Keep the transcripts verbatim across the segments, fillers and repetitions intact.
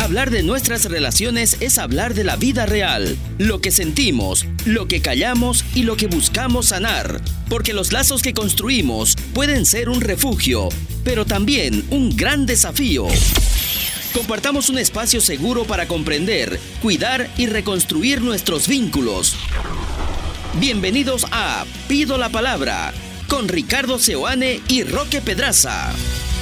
Hablar de nuestras relaciones es hablar de la vida real, lo que sentimos, lo que callamos y lo que buscamos sanar, porque los lazos que construimos pueden ser un refugio, pero también un gran desafío. Compartamos un espacio seguro para comprender, cuidar y reconstruir nuestros vínculos. Bienvenidos a Pido la Palabra, con Ricardo Seoane y Roque Pedraza.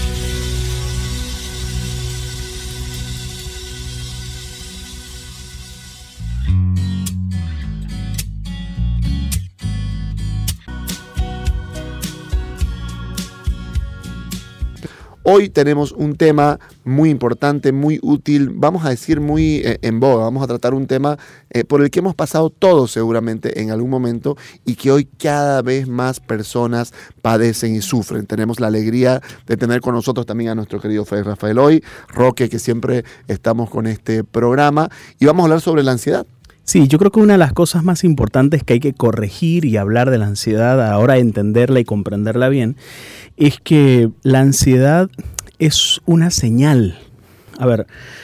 Hoy tenemos un tema muy importante, muy útil, vamos a decir muy eh, en boga. Vamos a tratar un tema eh, por el que hemos pasado todos seguramente en algún momento y que hoy cada vez más personas padecen y sufren. Tenemos la alegría de tener con nosotros también a nuestro querido Fray Rafael hoy, Roque, que siempre estamos con este programa, y vamos a hablar sobre la ansiedad. Sí, yo creo que una de las cosas más importantes que hay que corregir y hablar de la ansiedad, a la hora de entenderla y comprenderla bien, es que la ansiedad es una señal. A ver,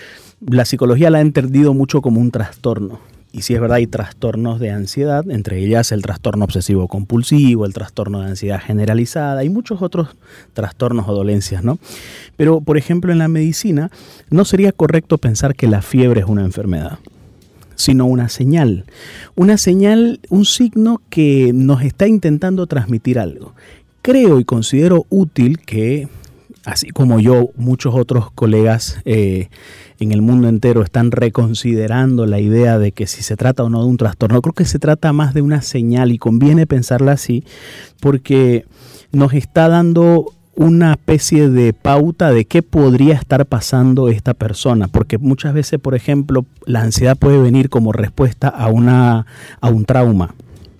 la psicología la ha entendido mucho como un trastorno. Y sí es verdad, hay trastornos de ansiedad, entre ellas el trastorno obsesivo compulsivo, el trastorno de ansiedad generalizada y muchos otros trastornos o dolencias, ¿no? Pero, por ejemplo, en la medicina no sería correcto pensar que la fiebre es una enfermedad, sino una señal. Una señal, un signo que nos está intentando transmitir algo. Creo y considero útil que, así como yo, muchos otros colegas eh, en el mundo entero están reconsiderando la idea de que si se trata o no de un trastorno, creo que se trata más de una señal y conviene pensarla así porque nos está dando una especie de pauta de qué podría estar pasando esta persona, porque muchas veces, por ejemplo, la ansiedad puede venir como respuesta a una a un trauma.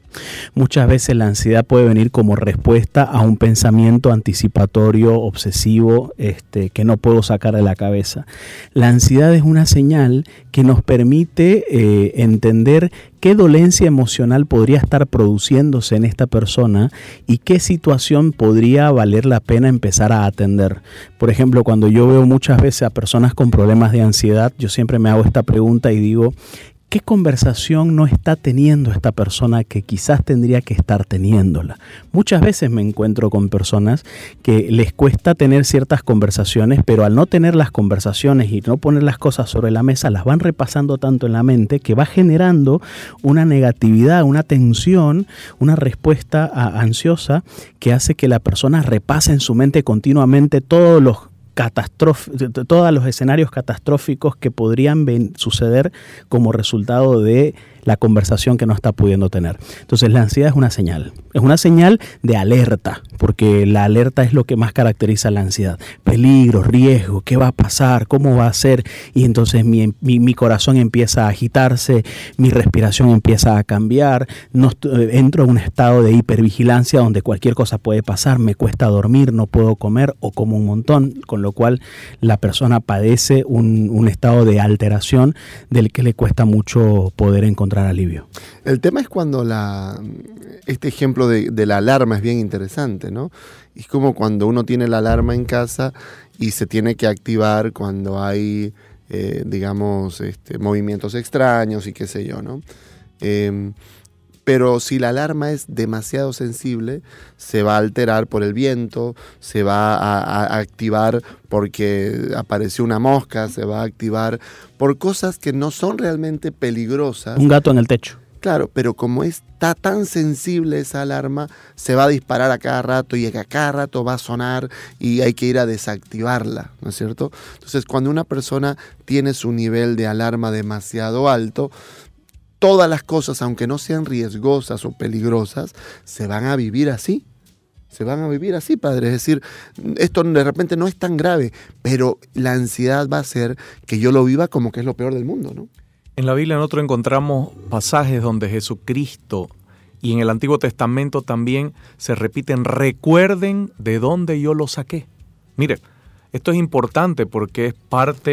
Muchas veces la ansiedad puede venir como respuesta a un pensamiento anticipatorio, obsesivo, este, que no puedo sacar de la cabeza. La ansiedad es una señal que nos permite eh, entender qué dolencia emocional podría estar produciéndose en esta persona y qué situación podría valer la pena empezar a atender. Por ejemplo, cuando yo veo muchas veces a personas con problemas de ansiedad, yo siempre me hago esta pregunta y digo, ¿qué conversación no está teniendo esta persona que quizás tendría que estar teniéndola? Muchas veces me encuentro con personas que les cuesta tener ciertas conversaciones, pero al no tener las conversaciones y no poner las cosas sobre la mesa, las van repasando tanto en la mente que va generando una negatividad, una tensión, una respuesta a, ansiosa que hace que la persona repase en su mente continuamente todos los Catástrofe, todos los escenarios catastróficos que podrían ven, suceder como resultado de la conversación que no está pudiendo tener. Entonces la ansiedad es una señal, es una señal de alerta, porque la alerta es lo que más caracteriza la ansiedad. Peligro, riesgo, ¿qué va a pasar? ¿Cómo va a ser? Y entonces mi, mi, mi corazón empieza a agitarse, mi respiración empieza a cambiar, no, entro en un estado de hipervigilancia donde cualquier cosa puede pasar, me cuesta dormir, no puedo comer o como un montón, con lo cual la persona padece un, un estado de alteración del que le cuesta mucho poder encontrar alivio. El tema es cuando la este ejemplo de, de la alarma es bien interesante, ¿no? Es como cuando uno tiene la alarma en casa y se tiene que activar cuando hay, eh, digamos, este, movimientos extraños y qué sé yo, ¿no? Eh, Pero si la alarma es demasiado sensible, se va a alterar por el viento, se va a, a activar porque apareció una mosca, se va a activar por cosas que no son realmente peligrosas. Un gato en el techo. Claro, pero como está tan sensible esa alarma, se va a disparar a cada rato y a cada rato va a sonar y hay que ir a desactivarla, ¿no es cierto? Entonces, cuando una persona tiene su nivel de alarma demasiado alto, todas las cosas, aunque no sean riesgosas o peligrosas, se van a vivir así. Se van a vivir así, padre. Es decir, esto de repente no es tan grave, pero la ansiedad va a hacer que yo lo viva como que es lo peor del mundo, ¿no? En la Biblia nosotros encontramos pasajes donde Jesucristo y en el Antiguo Testamento también se repiten, recuerden de dónde yo lo saqué. Mire, esto es importante porque es parte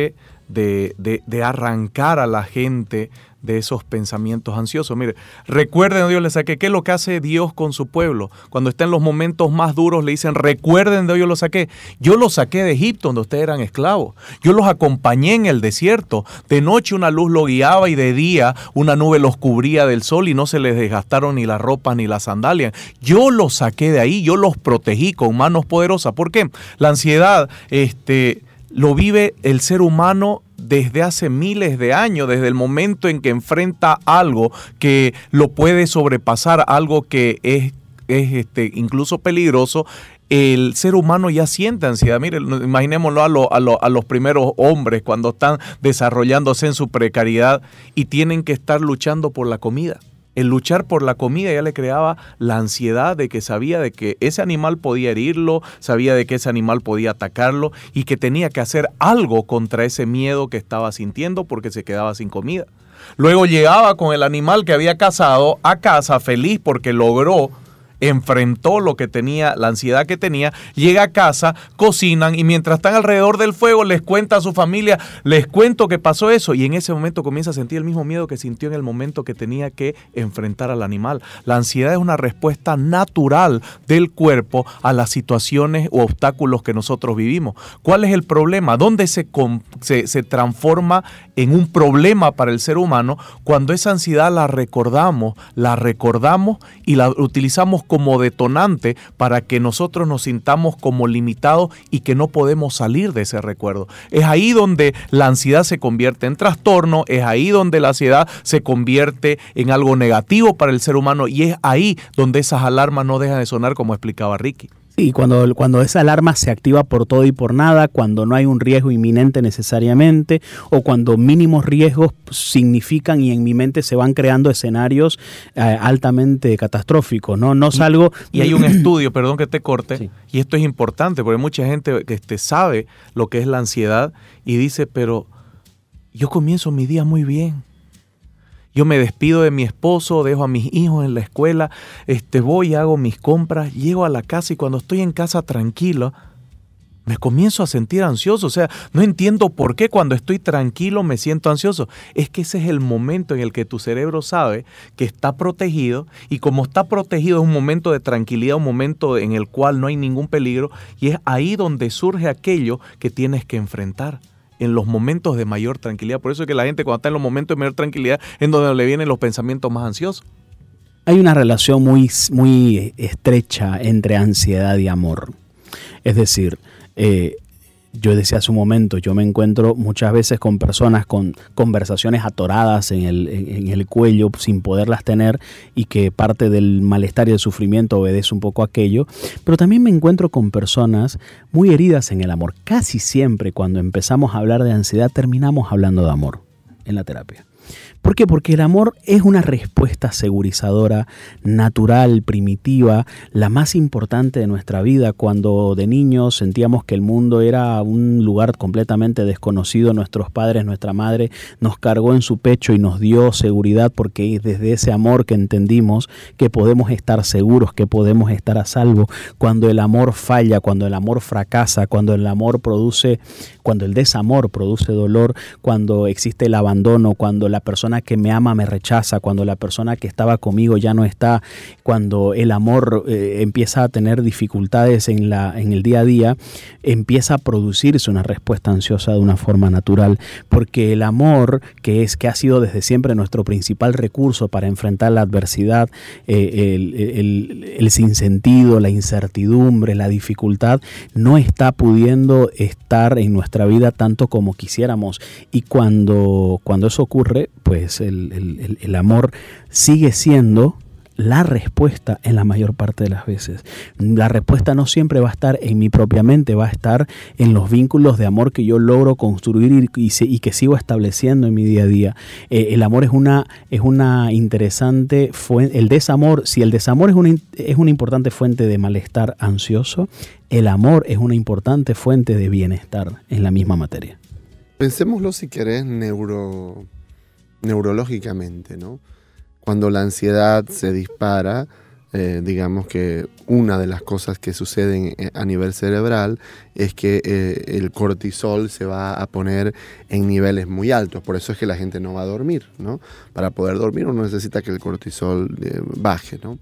de, de, de arrancar a la gente de esos pensamientos ansiosos. Mire, recuerden, Dios les saqué. ¿Qué es lo que hace Dios con su pueblo? Cuando está en los momentos más duros le dicen, recuerden, de Dios los saqué. Yo los saqué de Egipto, donde ustedes eran esclavos. Yo los acompañé en el desierto. De noche una luz los guiaba y de día una nube los cubría del sol y no se les desgastaron ni la ropa ni las sandalias. Yo los saqué de ahí, yo los protegí con manos poderosas. ¿Por qué? La ansiedad, este, lo vive el ser humano desde hace miles de años, desde el momento en que enfrenta algo que lo puede sobrepasar, algo que es, es este, incluso peligroso. El ser humano ya siente ansiedad. Mire, imaginémoslo a, lo, a, lo, a los primeros hombres cuando están desarrollándose en su precariedad y tienen que estar luchando por la comida. El luchar por la comida ya le creaba la ansiedad de que sabía de que ese animal podía herirlo, sabía de que ese animal podía atacarlo y que tenía que hacer algo contra ese miedo que estaba sintiendo porque se quedaba sin comida. Luego llegaba con el animal que había cazado a casa feliz porque logró, enfrentó lo que tenía, la ansiedad que tenía, llega a casa, cocinan y mientras están alrededor del fuego les cuenta a su familia, les cuento que pasó eso y en ese momento comienza a sentir el mismo miedo que sintió en el momento que tenía que enfrentar al animal. La ansiedad es una respuesta natural del cuerpo a las situaciones o obstáculos que nosotros vivimos. ¿Cuál es el problema? ¿Dónde se, se, se transforma en un problema para el ser humano? Cuando esa ansiedad la recordamos, la recordamos y la utilizamos como detonante para que nosotros nos sintamos como limitados y que no podemos salir de ese recuerdo. Es ahí donde la ansiedad se convierte en trastorno, es ahí donde la ansiedad se convierte en algo negativo para el ser humano y es ahí donde esas alarmas no dejan de sonar, como explicaba Ricky. Sí, cuando, cuando esa alarma se activa por todo y por nada, cuando no hay un riesgo inminente necesariamente, o cuando mínimos riesgos significan y en mi mente se van creando escenarios eh, altamente catastróficos, ¿no? No salgo... Y, y hay un estudio, perdón que te corte, sí. Y esto es importante porque mucha gente que este, sabe lo que es la ansiedad y dice, pero yo comienzo mi día muy bien. Yo me despido de mi esposo, dejo a mis hijos en la escuela, este, voy, hago mis compras, llego a la casa y cuando estoy en casa tranquilo, me comienzo a sentir ansioso. O sea, no entiendo por qué cuando estoy tranquilo me siento ansioso. Es que ese es el momento en el que tu cerebro sabe que está protegido y como está protegido es un momento de tranquilidad, un momento en el cual no hay ningún peligro y es ahí donde surge aquello que tienes que enfrentar. En los momentos de mayor tranquilidad. Por eso es que la gente cuando está en los momentos de mayor tranquilidad es donde le vienen los pensamientos más ansiosos. Hay una relación muy, muy estrecha entre ansiedad y amor. Es decir, eh, yo decía hace un momento, yo me encuentro muchas veces con personas con conversaciones atoradas en el, en, en el cuello sin poderlas tener y que parte del malestar y el sufrimiento obedece un poco a aquello, pero también me encuentro con personas muy heridas en el amor. Casi siempre cuando empezamos a hablar de ansiedad terminamos hablando de amor en la terapia. ¿Por qué? Porque el amor es una respuesta segurizadora, natural, primitiva, la más importante de nuestra vida. Cuando de niños sentíamos que el mundo era un lugar completamente desconocido, nuestros padres, nuestra madre nos cargó en su pecho y nos dio seguridad porque es desde ese amor que entendimos que podemos estar seguros, que podemos estar a salvo. Cuando el amor falla, cuando el amor fracasa, cuando el amor produce, cuando el desamor produce dolor, cuando existe el abandono, cuando la persona que me ama me rechaza, cuando la persona que estaba conmigo ya no está, cuando el amor eh, empieza a tener dificultades en, la, en el día a día, empieza a producirse una respuesta ansiosa de una forma natural, porque el amor, que es que ha sido desde siempre nuestro principal recurso para enfrentar la adversidad, eh, el, el, el sinsentido, la incertidumbre, la dificultad, no está pudiendo estar en nuestra vida tanto como quisiéramos, y cuando, cuando eso ocurre, pues el, el, el amor sigue siendo la respuesta en la mayor parte de las veces. La respuesta no siempre va a estar en mi propia mente, va a estar en los vínculos de amor que yo logro construir y, y, y que sigo estableciendo en mi día a día. Eh, el amor es una, es una interesante fuente, el desamor, si el desamor es una, es una importante fuente de malestar ansioso, el amor es una importante fuente de bienestar en la misma materia. Pensémoslo si querés neuro... neurológicamente, ¿no? Cuando la ansiedad se dispara, eh, digamos que una de las cosas que suceden a nivel cerebral es que eh, el cortisol se va a poner en niveles muy altos. Por eso es que la gente no va a dormir, ¿no? Para poder dormir uno necesita que el cortisol eh, baje, ¿no?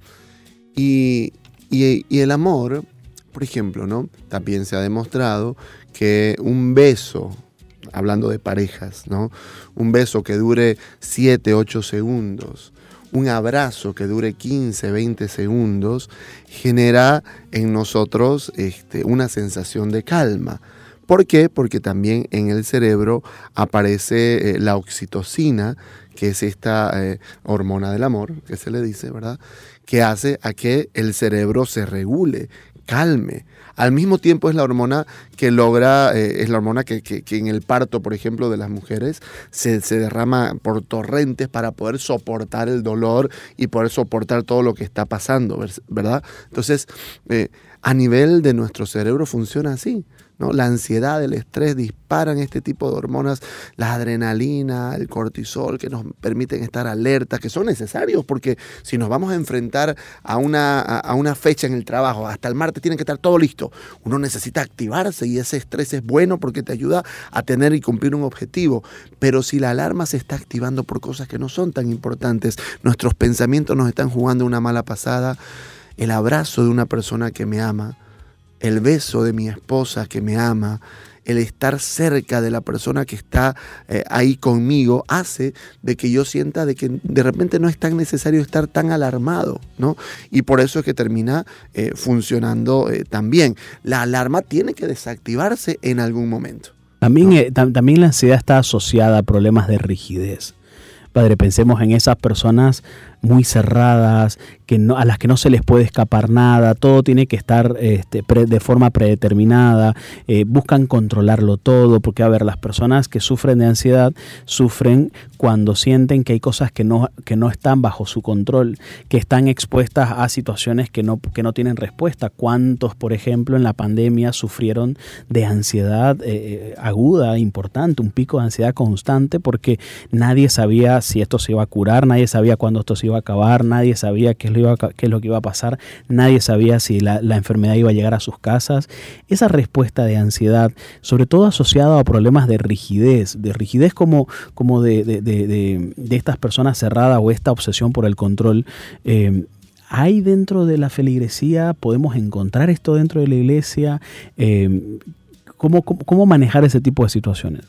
Y, y, y el amor, por ejemplo, ¿no? También se ha demostrado que un beso, hablando de parejas, ¿no? Un beso que dure siete, ocho segundos, un abrazo que dure quince, veinte segundos, genera en nosotros este, una sensación de calma. ¿Por qué? Porque también en el cerebro aparece eh, la oxitocina, que es esta eh, hormona del amor, que se le dice, ¿verdad? Que hace a que el cerebro se regule, calme. Al mismo tiempo es la hormona que logra, eh, es la hormona que, que, que en el parto, por ejemplo, de las mujeres se, se derrama por torrentes para poder soportar el dolor y poder soportar todo lo que está pasando, ¿verdad? Entonces, eh, a nivel de nuestro cerebro funciona así, ¿no? La ansiedad, el estrés disparan este tipo de hormonas, la adrenalina, el cortisol, que nos permiten estar alertas, que son necesarios porque si nos vamos a enfrentar a una, a, a una fecha en el trabajo, hasta el martes tiene que estar todo listo, uno necesita activarse y ese estrés es bueno porque te ayuda a tener y cumplir un objetivo. Pero si la alarma se está activando por cosas que no son tan importantes, nuestros pensamientos nos están jugando una mala pasada, el abrazo de una persona que me ama, el beso de mi esposa que me ama, el estar cerca de la persona que está eh, ahí conmigo, hace de que yo sienta de que de repente no es tan necesario estar tan alarmado, ¿no? Y por eso es que termina eh, funcionando eh, tan bien. La alarma tiene que desactivarse en algún momento. También, ¿no? eh, tam- también la ansiedad está asociada a problemas de rigidez. Padre, pensemos en esas personas muy cerradas, que no, a las que no se les puede escapar nada, todo tiene que estar este, pre, de forma predeterminada, eh, buscan controlarlo todo, porque a ver, las personas que sufren de ansiedad sufren cuando sienten que hay cosas que no, que no están bajo su control, que están expuestas a situaciones que no, que no tienen respuesta. ¿Cuántos, por ejemplo, en la pandemia sufrieron de ansiedad eh, aguda, importante, un pico de ansiedad constante, porque nadie sabía si esto se iba a curar, nadie sabía cuándo esto se iba a acabar, nadie sabía qué es lo, iba a, qué es lo que iba a pasar, nadie sabía si la, la enfermedad iba a llegar a sus casas. Esa respuesta de ansiedad, sobre todo asociada a problemas de rigidez, de rigidez como, como de, de, de, de, de estas personas cerradas o esta obsesión por el control, eh, ¿hay dentro de la feligresía? ¿Podemos encontrar esto dentro de la iglesia? Eh, ¿cómo, cómo, ¿Cómo manejar ese tipo de situaciones?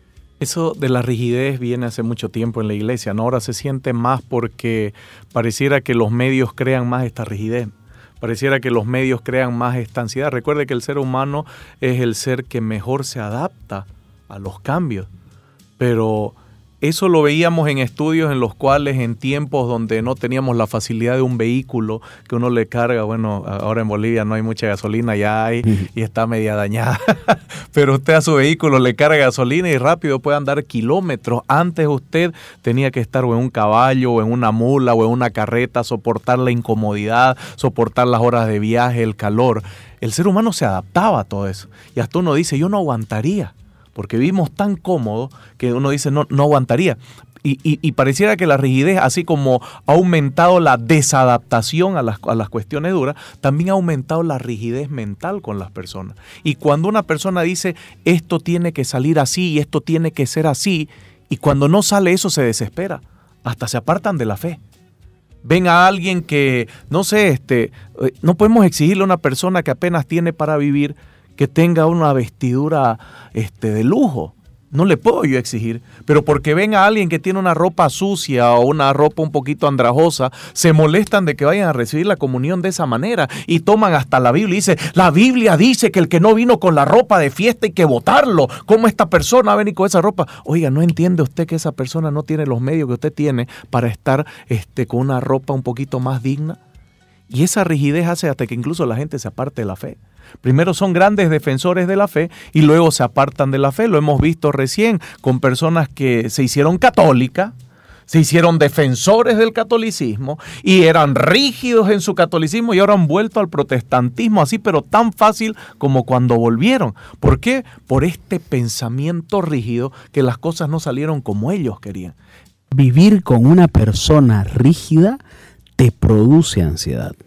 Eso de la rigidez viene hace mucho tiempo en la iglesia, ¿no? Ahora se siente más porque pareciera que los medios crean más esta rigidez. Pareciera que los medios crean más esta ansiedad. Recuerde que el ser humano es el ser que mejor se adapta a los cambios. Pero eso lo veíamos en estudios en los cuales en tiempos donde no teníamos la facilidad de un vehículo que uno le carga, bueno, ahora en Bolivia no hay mucha gasolina, ya hay y está media dañada, pero usted a su vehículo le carga gasolina y rápido puede andar kilómetros. Antes usted tenía que estar o en un caballo o en una mula o en una carreta, soportar la incomodidad, soportar las horas de viaje, el calor. El ser humano se adaptaba a todo eso y hasta uno dice, yo no aguantaría. Porque vivimos tan cómodo que uno dice, no, no aguantaría. Y, y, y pareciera que la rigidez, así como ha aumentado la desadaptación a las, a las cuestiones duras, también ha aumentado la rigidez mental con las personas. Y cuando una persona dice, esto tiene que salir así y esto tiene que ser así, y cuando no sale eso se desespera, hasta se apartan de la fe. Ven a alguien que, no sé, este, no podemos exigirle a una persona que apenas tiene para vivir que tenga una vestidura este, de lujo. No le puedo yo exigir, pero porque ven a alguien que tiene una ropa sucia o una ropa un poquito andrajosa, se molestan de que vayan a recibir la comunión de esa manera y toman hasta la Biblia y dice, la Biblia dice que el que no vino con la ropa de fiesta hay que botarlo. ¿Cómo esta persona va a venir con esa ropa? Oiga, ¿no entiende usted que esa persona no tiene los medios que usted tiene para estar este, con una ropa un poquito más digna? Y esa rigidez hace hasta que incluso la gente se aparte de la fe. Primero son grandes defensores de la fe y luego se apartan de la fe. Lo hemos visto recién con personas que se hicieron católicas, se hicieron defensores del catolicismo y eran rígidos en su catolicismo y ahora han vuelto al protestantismo así, pero tan fácil como cuando volvieron. ¿Por qué? Por este pensamiento rígido que las cosas no salieron como ellos querían. Vivir con una persona rígida te produce ansiedad.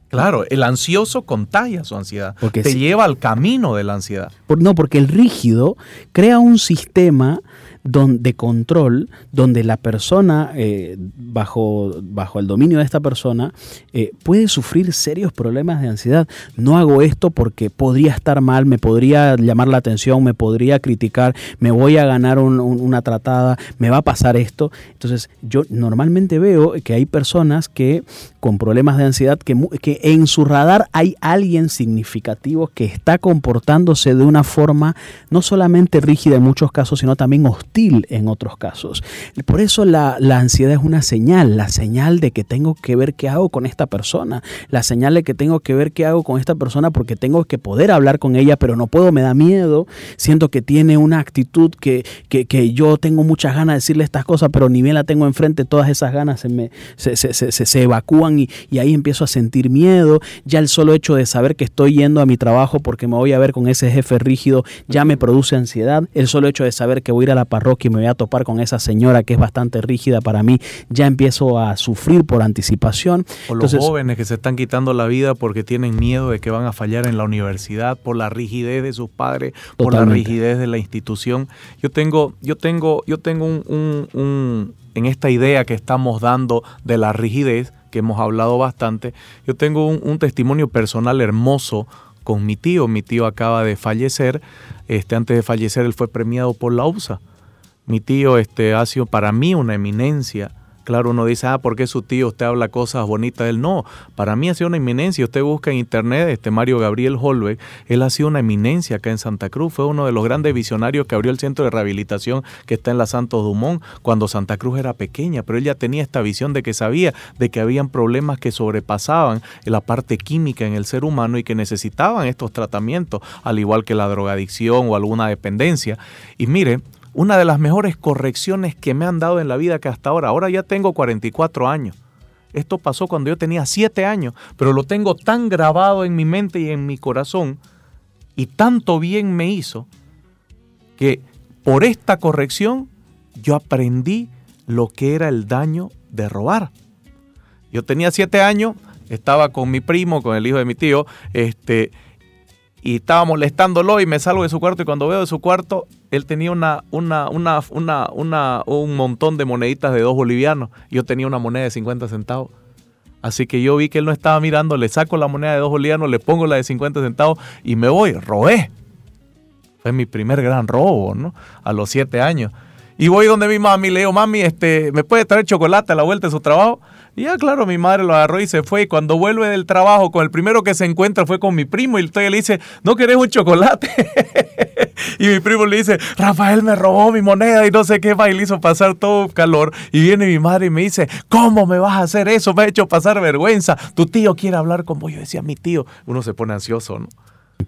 Claro, el ansioso contagia su ansiedad, Porque te sí. lleva al camino de la ansiedad. Por- no, porque el rígido crea un sistema don- de control donde la persona, eh, bajo, bajo el dominio de esta persona, eh, puede sufrir serios problemas de ansiedad. No hago esto porque podría estar mal, me podría llamar la atención, me podría criticar, me voy a ganar un- un- una tratada, me va a pasar esto. Entonces, yo normalmente veo que hay personas que con problemas de ansiedad, que, mu- que en su radar hay alguien significativo que está comportándose de una forma no solamente rígida en muchos casos, sino también hostil en otros casos. Por eso la, la ansiedad es una señal, la señal de que tengo que ver qué hago con esta persona, la señal de que tengo que ver qué hago con esta persona porque tengo que poder hablar con ella, pero no puedo, me da miedo, siento que tiene una actitud que, que, que yo tengo muchas ganas de decirle estas cosas, pero ni bien la tengo enfrente, todas esas ganas se, me, se, se, se, se, se evacúan y, y ahí empiezo a sentir miedo. Ya el solo hecho de saber que estoy yendo a mi trabajo porque me voy a ver con ese jefe rígido ya me produce ansiedad. El solo hecho de saber que voy a ir a la parroquia y me voy a topar con esa señora que es bastante rígida para mí, ya empiezo a sufrir por anticipación. O los Entonces, jóvenes que se están quitando la vida porque tienen miedo de que van a fallar en la universidad por la rigidez de sus padres, por la Totalmente. rigidez de la institución. Yo tengo, yo tengo, yo tengo un, un, un, en esta idea que estamos dando de la rigidez, que hemos hablado bastante, yo tengo un, un testimonio personal hermoso con mi tío. Mi tío acaba de fallecer. Este, antes de fallecer, él fue premiado por la U B S A. Mi tío este, ha sido para mí una eminencia. Claro, uno dice, ah, ¿por qué su tío? Usted habla cosas bonitas de él. No, para mí ha sido una eminencia. Usted busca en internet, este Mario Gabriel Holbeck, él ha sido una eminencia acá en Santa Cruz. Fue uno de los grandes visionarios que abrió el centro de rehabilitación que está en la Santos Dumont cuando Santa Cruz era pequeña, pero él ya tenía esta visión de que sabía de que habían problemas que sobrepasaban la parte química en el ser humano y que necesitaban estos tratamientos, al igual que la drogadicción o alguna dependencia. Y mire, una de las mejores correcciones que me han dado en la vida que hasta ahora, ahora ya tengo cuarenta y cuatro años. Esto pasó cuando yo tenía siete años, pero lo tengo tan grabado en mi mente y en mi corazón y tanto bien me hizo que por esta corrección yo aprendí lo que era el daño de robar. Yo tenía siete años, estaba con mi primo, con el hijo de mi tío, este, y estaba molestándolo y me salgo de su cuarto y cuando veo de su cuarto, él tenía una, una, una, una, una, un montón de moneditas de dos bolivianos. Yo tenía una moneda de cincuenta centavos. Así que yo vi que él no estaba mirando, le saco la moneda de dos bolivianos, le pongo la de cincuenta centavos y me voy, robé. Fue mi primer gran robo, ¿no? A los siete años. Y voy donde mi mami, le digo, mami, este, ¿me puede traer chocolate a la vuelta de su trabajo? Y ya, claro, mi madre lo agarró y se fue. Y cuando vuelve del trabajo, con el primero que se encuentra fue con mi primo. Y entonces le dice, ¿no querés un chocolate? Y mi primo le dice, Rafael me robó mi moneda y no sé qué va. Y le hizo pasar todo calor. Y viene mi madre y me dice, ¿cómo me vas a hacer eso? Me ha hecho pasar vergüenza. Tu tío quiere hablar con vos. Yo decía, mi tío. Uno se pone ansioso, ¿no?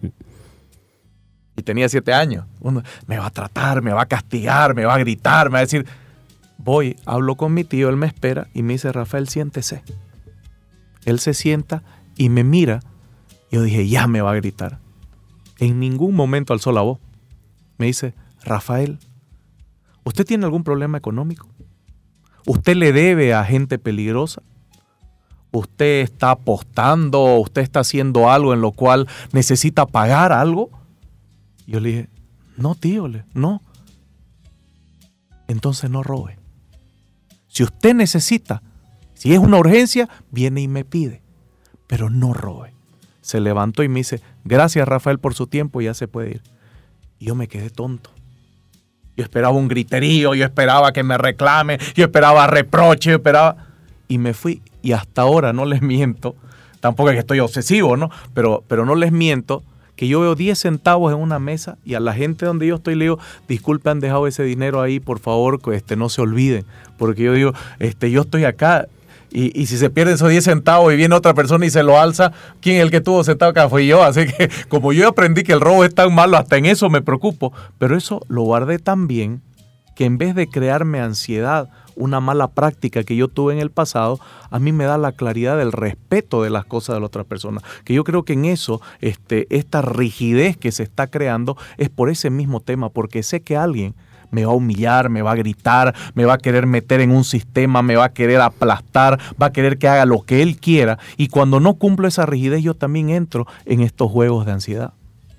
Y tenía siete años. Uno, me va a tratar, me va a castigar, me va a gritar, me va a decir... Voy, hablo con mi tío, él me espera y me dice, Rafael, siéntese. Él se sienta y me mira. Yo dije, ya me va a gritar. En ningún momento alzó la voz. Me dice, Rafael, ¿usted tiene algún problema económico? ¿Usted le debe a gente peligrosa? ¿Usted está apostando? ¿Usted está haciendo algo en lo cual necesita pagar algo? Yo le dije, no, tío, no. Entonces no robe. Si usted necesita, si es una urgencia, viene y me pide, pero no robe. Se levantó y me dice, gracias Rafael por su tiempo, ya se puede ir. Y yo me quedé tonto. Yo esperaba un griterío, yo esperaba que me reclame, yo esperaba reproche, yo esperaba... Y me fui, y hasta ahora no les miento, tampoco es que estoy obsesivo, ¿no? Pero, pero no les miento, que yo veo diez centavos en una mesa y a la gente donde yo estoy le digo, disculpe, han dejado ese dinero ahí, por favor, que este, no se olviden. Porque yo digo, este, yo estoy acá y, y si se pierden esos diez centavos y viene otra persona y se lo alza, ¿quién es el que tuvo centavo acá? Fui yo. Así que como yo aprendí que el robo es tan malo, hasta en eso me preocupo. Pero eso lo guardé tan bien que en vez de crearme ansiedad, una mala práctica que yo tuve en el pasado, a mí me da la claridad del respeto de las cosas de la otra persona. Que yo creo que en eso, este, esta rigidez que se está creando es por ese mismo tema, porque sé que alguien me va a humillar, me va a gritar, me va a querer meter en un sistema, me va a querer aplastar, va a querer que haga lo que él quiera. Y cuando no cumplo esa rigidez, yo también entro en estos juegos de ansiedad.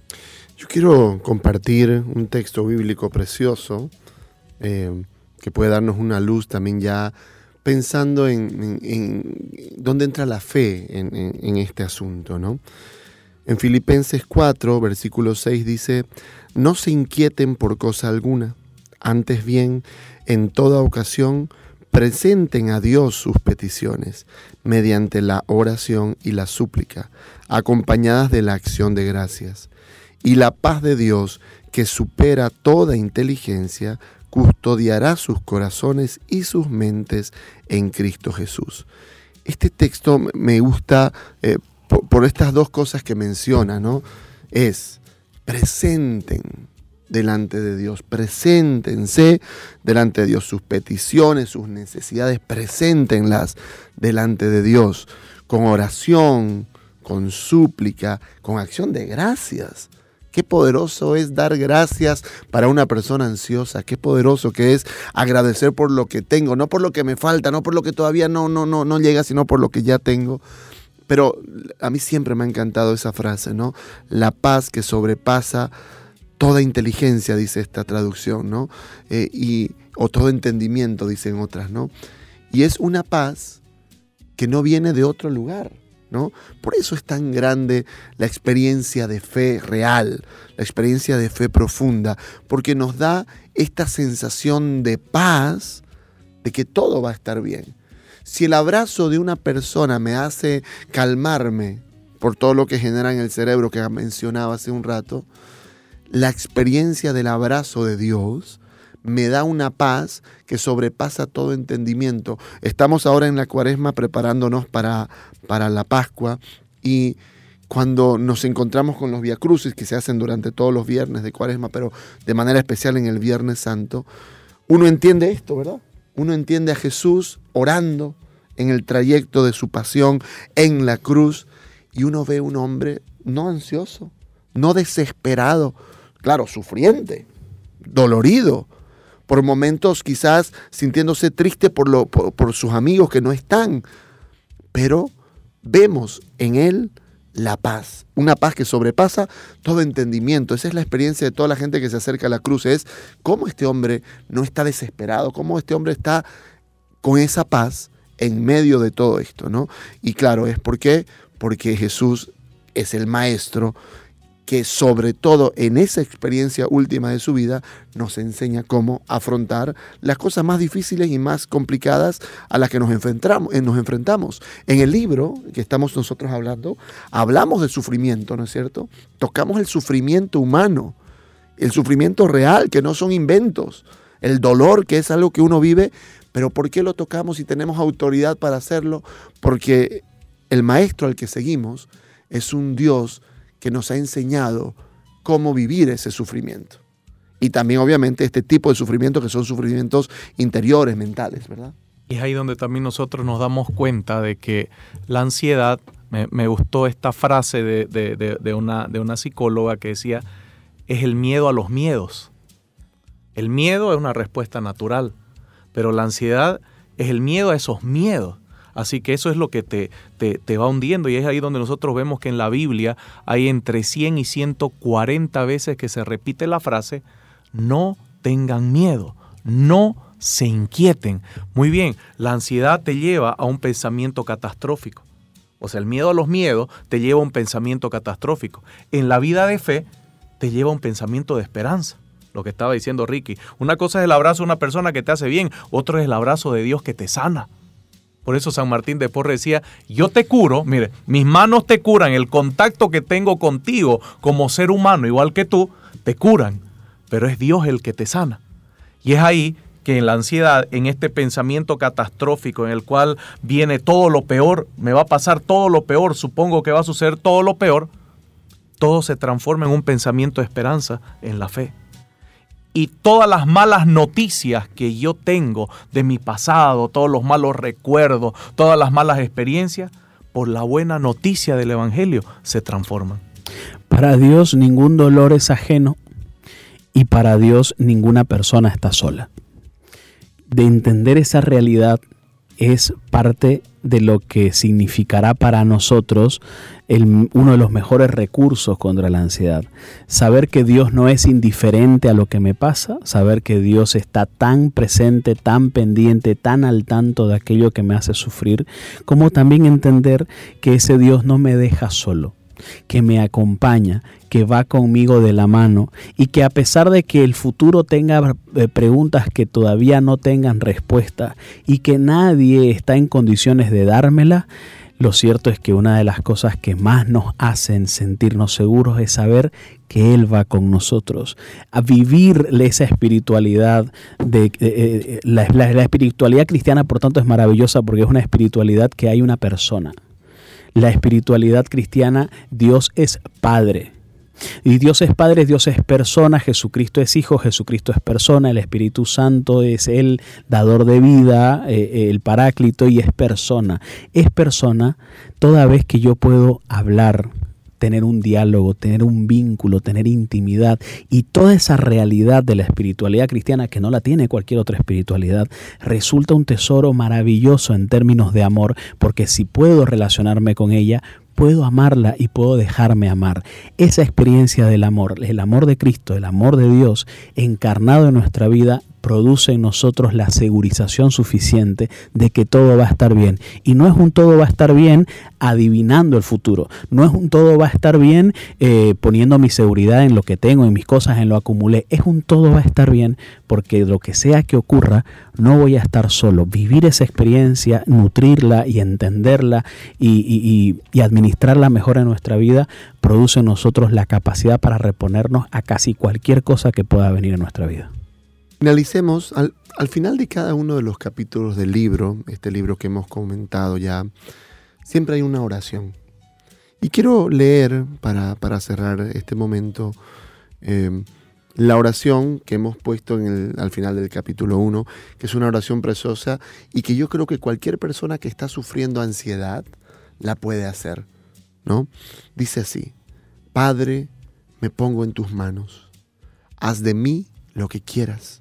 Yo quiero compartir un texto bíblico precioso eh, que puede darnos una luz también ya pensando en, en, en dónde entra la fe en, en, en este asunto, ¿no? En Filipenses cuatro, versículo seis dice: no se inquieten por cosa alguna, antes bien, en toda ocasión, presenten a Dios sus peticiones, mediante la oración y la súplica, acompañadas de la acción de gracias. Y la paz de Dios, que supera toda inteligencia, custodiará sus corazones y sus mentes en Cristo Jesús. Este texto me gusta eh, por, por estas dos cosas que menciona, ¿no? Es, presenten delante de Dios, preséntense delante de Dios sus peticiones, sus necesidades, preséntenlas delante de Dios con oración, con súplica, con acción de gracias. Qué poderoso es dar gracias para una persona ansiosa. Qué poderoso que es agradecer por lo que tengo, no por lo que me falta, no por lo que todavía no, no, no, no llega, sino por lo que ya tengo. Pero a mí siempre me ha encantado esa frase, ¿no? La paz que sobrepasa toda inteligencia, dice esta traducción, ¿no? Eh, y, o todo entendimiento, dicen otras, ¿no? Y es una paz que no viene de otro lugar, ¿no? Por eso es tan grande la experiencia de fe real, la experiencia de fe profunda, porque nos da esta sensación de paz, de que todo va a estar bien. Si el abrazo de una persona me hace calmarme por todo lo que genera en el cerebro que mencionaba hace un rato, la experiencia del abrazo de Dios me da una paz que sobrepasa todo entendimiento. Estamos ahora en la Cuaresma preparándonos para, para la Pascua, y cuando nos encontramos con los viacrucis que se hacen durante todos los viernes de Cuaresma, pero de manera especial en el Viernes Santo, uno entiende esto, ¿verdad? Uno entiende a Jesús orando en el trayecto de su pasión en la cruz, y uno ve un hombre no ansioso, no desesperado, claro, sufriente, dolorido, por momentos quizás sintiéndose triste por, lo, por, por sus amigos que no están, pero vemos en él la paz, una paz que sobrepasa todo entendimiento. Esa es la experiencia de toda la gente que se acerca a la cruz, es cómo este hombre no está desesperado, cómo este hombre está con esa paz en medio de todo esto, ¿no? Y claro, es porque, porque Jesús es el maestro que sobre todo en esa experiencia última de su vida nos enseña cómo afrontar las cosas más difíciles y más complicadas a las que nos enfrentamos, nos enfrentamos. En el libro que estamos nosotros hablando, hablamos del sufrimiento, ¿no es cierto? Tocamos el sufrimiento humano, el sufrimiento real, que no son inventos, el dolor, que es algo que uno vive, pero ¿por qué lo tocamos y tenemos autoridad para hacerlo? Porque el maestro al que seguimos es un Dios que nos ha enseñado cómo vivir ese sufrimiento. Y también, obviamente, este tipo de sufrimientos que son sufrimientos interiores, mentales, ¿verdad? Y es ahí donde también nosotros nos damos cuenta de que la ansiedad, me, me gustó esta frase de, de, de, de, una, de una psicóloga que decía, es el miedo a los miedos. El miedo es una respuesta natural, pero la ansiedad es el miedo a esos miedos. Así que eso es lo que te, te, te va hundiendo, y es ahí donde nosotros vemos que en la Biblia hay entre cien y ciento cuarenta veces que se repite la frase, no tengan miedo, no se inquieten. Muy bien, la ansiedad te lleva a un pensamiento catastrófico. O sea, el miedo a los miedos te lleva a un pensamiento catastrófico. En la vida de fe te lleva a un pensamiento de esperanza. Lo que estaba diciendo Ricky. Una cosa es el abrazo de una persona que te hace bien, otro es el abrazo de Dios que te sana. Por eso San Martín de Porres decía, yo te curo, mire, mis manos te curan, el contacto que tengo contigo como ser humano, igual que tú, te curan, pero es Dios el que te sana. Y es ahí que en la ansiedad, en este pensamiento catastrófico en el cual viene todo lo peor, me va a pasar todo lo peor, supongo que va a suceder todo lo peor, todo se transforma en un pensamiento de esperanza en la fe. Y todas las malas noticias que yo tengo de mi pasado, todos los malos recuerdos, todas las malas experiencias, por la buena noticia del Evangelio se transforman. Para Dios ningún dolor es ajeno, y para Dios ninguna persona está sola. De entender esa realidad es parte de lo que significará para nosotros el, uno de los mejores recursos contra la ansiedad. Saber que Dios no es indiferente a lo que me pasa, saber que Dios está tan presente, tan pendiente, tan al tanto de aquello que me hace sufrir, como también entender que ese Dios no me deja solo, que me acompaña, que va conmigo de la mano y que a pesar de que el futuro tenga preguntas que todavía no tengan respuesta y que nadie está en condiciones de dármela, lo cierto es que una de las cosas que más nos hacen sentirnos seguros es saber que Él va con nosotros. A vivir esa espiritualidad, de, de, de la, la, la espiritualidad cristiana, por tanto, es maravillosa porque es una espiritualidad que hay una persona. La espiritualidad cristiana, Dios es Padre. Y Dios es Padre, Dios es persona, Jesucristo es Hijo, Jesucristo es persona, el Espíritu Santo es el dador de vida, eh, el Paráclito, y es persona. Es persona toda vez que yo puedo hablar, tener un diálogo, tener un vínculo, tener intimidad, y toda esa realidad de la espiritualidad cristiana que no la tiene cualquier otra espiritualidad, resulta un tesoro maravilloso en términos de amor, porque si puedo relacionarme con ella, puedo amarla y puedo dejarme amar. Esa experiencia del amor, el amor de Cristo, el amor de Dios encarnado en nuestra vida, produce en nosotros la segurización suficiente de que todo va a estar bien. Y no es un todo va a estar bien adivinando el futuro. No es un todo va a estar bien eh, poniendo mi seguridad en lo que tengo, en mis cosas, en lo acumulé. Es un todo va a estar bien porque lo que sea que ocurra, no voy a estar solo. Vivir esa experiencia, nutrirla y entenderla y, y, y, y administrarla mejor en nuestra vida, produce en nosotros la capacidad para reponernos a casi cualquier cosa que pueda venir en nuestra vida. Finalicemos, al, al final de cada uno de los capítulos del libro, este libro que hemos comentado ya, siempre hay una oración. Y quiero leer, para, para cerrar este momento, eh, la oración que hemos puesto en el, al final del capítulo uno, que es una oración preciosa y que yo creo que cualquier persona que está sufriendo ansiedad la puede hacer, ¿no? Dice así: Padre, me pongo en tus manos, haz de mí lo que quieras.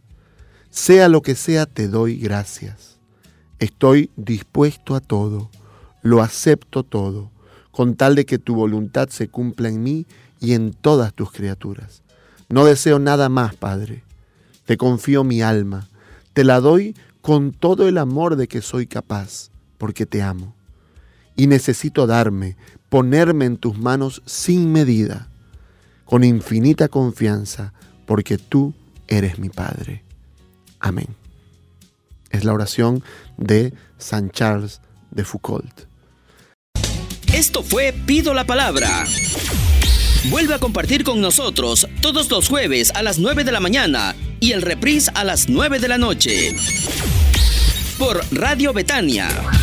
Sea lo que sea, te doy gracias. Estoy dispuesto a todo, lo acepto todo, con tal de que tu voluntad se cumpla en mí y en todas tus criaturas. No deseo nada más, Padre. Te confío mi alma, te la doy con todo el amor de que soy capaz, porque te amo. Y necesito darme, ponerme en tus manos sin medida, con infinita confianza, porque tú eres mi Padre. Amén. Es la oración de Saint Charles de Foucault. Esto fue Pido la Palabra. Vuelve a compartir con nosotros todos los jueves a las nueve de la mañana y el reprise a las nueve de la noche. Por Radio Betania.